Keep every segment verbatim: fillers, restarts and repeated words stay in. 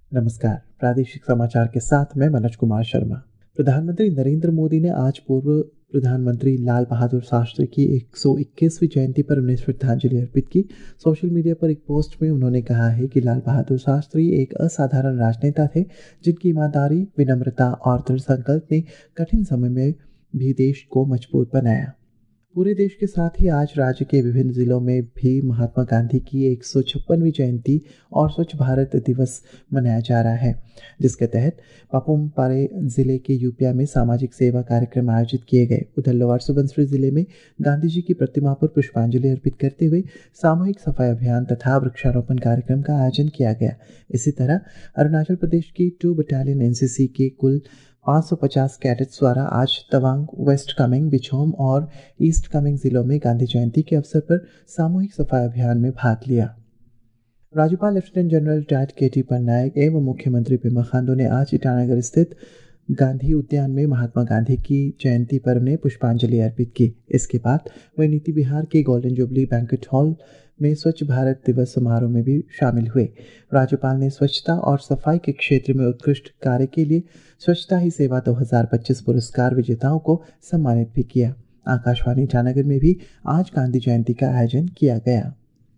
नमस्कार। प्रादेशिक समाचार के साथ मैं मनोज कुमार शर्मा। प्रधानमंत्री नरेंद्र मोदी ने आज पूर्व प्रधानमंत्री लाल बहादुर शास्त्री की एक सौ इक्कीसवीं जयंती पर उन्हें श्रद्धांजलि अर्पित की। सोशल मीडिया पर एक पोस्ट में उन्होंने कहा है कि लाल बहादुर शास्त्री एक असाधारण राजनेता थे, जिनकी ईमानदारी, विनम्रता और दृढ़ संकल्प ने कठिन समय में भी देश को मजबूत बनाया। पूरे देश के साथ ही आज राज्य के विभिन्न जिलों में भी महात्मा गांधी की एक सौ छप्पनवीं जयंती और स्वच्छ भारत दिवस मनाया जा रहा है, जिसके तहत पापुम पारे जिले के यूपिया में सामाजिक सेवा कार्यक्रम आयोजित किए गए। उधर लोअर सुबनसिरी जिले में गांधी जी की प्रतिमा पर पुष्पांजलि अर्पित करते हुए सामूहिक सफाई अभियान तथा वृक्षारोपण कार्यक्रम का आयोजन किया गया। इसी तरह अरुणाचल प्रदेश की टू बटालियन एनसीसी के कुल पाँच सौ पचास कैडेट्स द्वारा आज तवांग, वेस्ट कामेंग, बिछोम और ईस्ट कामेंग जिलों में गांधी जयंती के अवसर पर सामूहिक सफाई अभियान में भाग लिया। राज्यपाल lieutenant general retired K T Parnaik एवं मुख्यमंत्री पेमा खांडू ने आज ईटानगर स्थित गांधी उद्यान में महात्मा गांधी की जयंती पर उन्हें पुष्पांजलि अर्पित की। इसके बाद वे नीति विहार के गोल्डन जुबली बैंक्वेट हॉल में स्वच्छ भारत दिवस समारोह में भी शामिल हुए। राज्यपाल ने स्वच्छता और सफाई के क्षेत्र में उत्कृष्ट कार्य के लिए स्वच्छता ही सेवा दो हज़ार पच्चीस पुरस्कार विजेताओं को सम्मानित भी किया। आकाशवाणी ईटानगर में भी आज गांधी जयंती का आयोजन किया गया।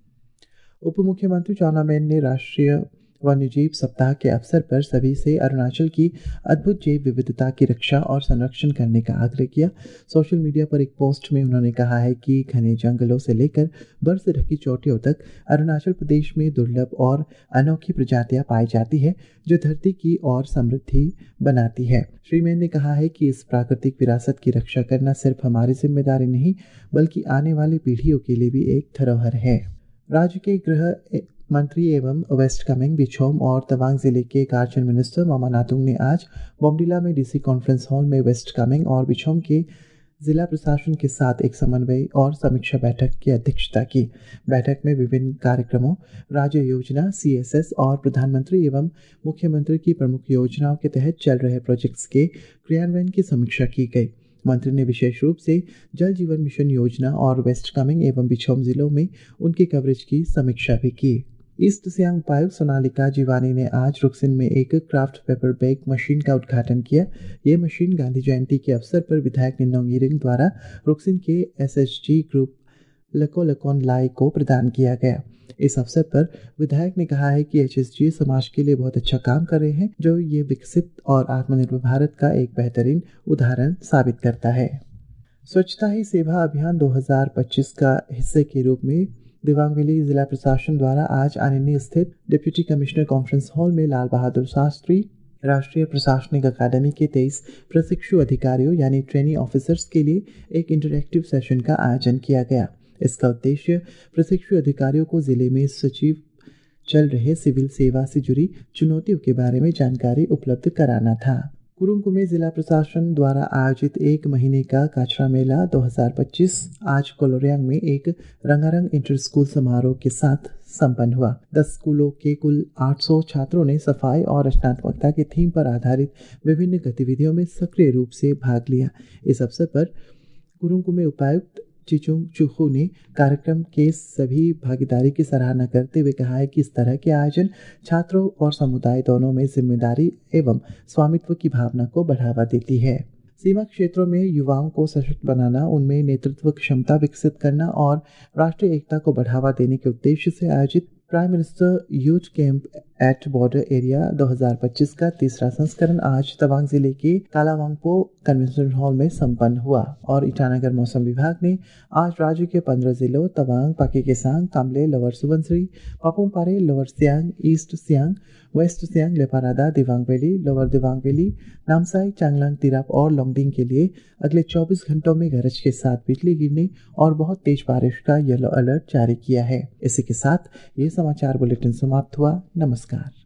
उप मुख्यमंत्री चाउना मेन ने राष्ट्रीय वन्यजीव सप्ताह के अवसर पर सभी से अरुणाचल की अद्भुत जैव विविधता की रक्षा और संरक्षण करने का आग्रह किया। सोशल मीडिया पर एक पोस्ट में उन्होंने कहा है कि घने जंगलों से लेकर बर्फ से ढकी चोटियों तक अरुणाचल प्रदेश में दुर्लभ और अनोखी प्रजातियां पाई जाती है, जो धरती की और समृद्धि बनाती है। श्री मैन ने कहा है कि इस प्राकृतिक विरासत की रक्षा करना सिर्फ हमारी जिम्मेदारी नहीं, बल्कि आने वाली पीढ़ियों के लिए भी एक धरोहर है। राज्य के गृह मंत्री एवं वेस्ट कामेंग, बिछोम और तवांग जिले के कार्जन मिनिस्टर मामा नातुंग ने आज बोमडिला में डीसी कॉन्फ्रेंस हॉल में वेस्ट कामेंग और बिछोम के जिला प्रशासन के साथ एक समन्वय और समीक्षा बैठक की अध्यक्षता की। बैठक में विभिन्न कार्यक्रमों, राज्य योजना, सीएसएस और प्रधानमंत्री एवं मुख्यमंत्री की प्रमुख योजनाओं के तहत चल रहे प्रोजेक्ट्स के क्रियान्वयन की समीक्षा की गई। मंत्री ने विशेष रूप से जल जीवन मिशन योजना और वेस्ट कामेंग एवं बिछोम जिलों में उनके कवरेज की समीक्षा भी की। ईस्ट सियांग उपायुक्त सोनालिका जीवानी ने आज रुकसिन में एक क्राफ्ट पेपर बैग मशीन का उद्घाटन किया। ये मशीन गांधी जयंती के अवसर पर विधायक निन्नोंग इरिंग द्वारा रुकसिन के एसएचजी ग्रुप लको लकोन लाई को प्रदान किया गया। इस अवसर पर विधायक ने कहा है कि एचएसजी समाज के लिए बहुत अच्छा काम कर रहे हैं, जो ये विकसित और आत्मनिर्भर भारत का एक बेहतरीन उदाहरण साबित करता है। स्वच्छता ही सेवा अभियान दो हज़ार पच्चीस का हिस्से के रूप में दिबांग वैली जिला प्रशासन द्वारा आज आनिनी स्थित डिप्टी कमिश्नर कॉन्फ्रेंस हॉल में लाल बहादुर शास्त्री राष्ट्रीय प्रशासनिक अकादमी के तेईस प्रशिक्षु अधिकारियों यानी ट्रेनी ऑफिसर्स के लिए एक इंटरैक्टिव सेशन का आयोजन किया गया। इसका उद्देश्य प्रशिक्षु अधिकारियों को जिले में सचिव चल रहे सिविल सेवा से जुड़ी चुनौतियों के बारे में जानकारी उपलब्ध कराना था। कुरुंग कुमे जिला प्रशासन द्वारा आयोजित एक महीने का काचरा मेला दो हज़ार पच्चीस आज कोलोरियांग में एक रंगारंग इंटर स्कूल समारोह के साथ संपन्न हुआ। दस स्कूलों के कुल आठ सौ छात्रों ने सफाई और रचनात्मकता के थीम पर आधारित विभिन्न गतिविधियों में सक्रिय रूप से भाग लिया। इस अवसर पर कुरुंग कुमे उपायुक्त चिचुंग चुखू ने कार्यक्रम के सभी भागीदारी की सराहना करते हुए कहा है कि इस तरह के आयोजन छात्रों और समुदाय दोनों में जिम्मेदारी एवं स्वामित्व की भावना को बढ़ावा देती है। सीमा क्षेत्रों में युवाओं को सशक्त बनाना, उनमें नेतृत्व क्षमता विकसित करना और राष्ट्रीय एकता को बढ़ावा देने के उद्देश्य से आयोजित prime minister youth camp at border area दो हज़ार पच्चीस का तीसरा संस्करण आज तवांग जिले के कालावांगपो कन्वेंशन हॉल में संपन्न हुआ। और ईटानगर मौसम विभाग ने आज राज्य के पंद्रह जिलों Tawang, Pakke Kessang, Kamle, lower Subansiri, Papum Pare, lower Siang, east Siang, west Siang, Leparada, Dibang valley, lower Dibang valley, Namsai, Changlang, Tirap और लोंगडिंग के लिए अगले चौबीस घंटों में गरज के साथ बिजली गिरने और बहुत तेज बारिश का येलो अलर्ट जारी किया है। इसी के साथ ये समाचार बुलेटिन समाप्त हुआ। नमस्कार।